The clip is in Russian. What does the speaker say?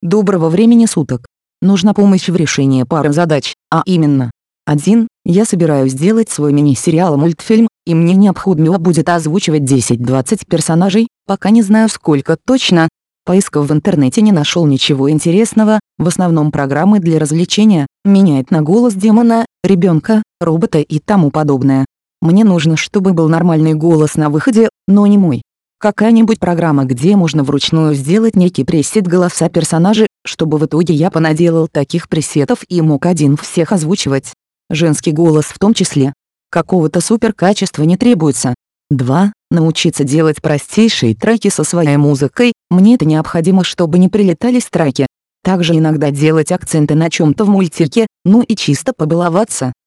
Доброго времени суток. Нужна помощь в решении пары задач, а именно. 1. Я собираюсь сделать свой мини-сериал-мультфильм, и мне необходимо будет озвучивать 10-20 персонажей, пока не знаю сколько точно. Поискав в интернете не нашел ничего интересного, в основном программы для развлечения, меняет на голос демона, ребенка, робота и тому подобное. Мне нужно, чтобы был нормальный голос на выходе, но не мой. Какая-нибудь программа, где можно вручную сделать некий пресет голоса персонажей, чтобы в итоге я понаделал таких пресетов и мог один всех озвучивать. Женский голос в том числе. Какого-то супер качества не требуется. 2. Научиться делать простейшие треки со своей музыкой, мне это необходимо, чтобы не прилетали страйки. Также иногда делать акценты на чем-то в мультике, ну и чисто побаловаться.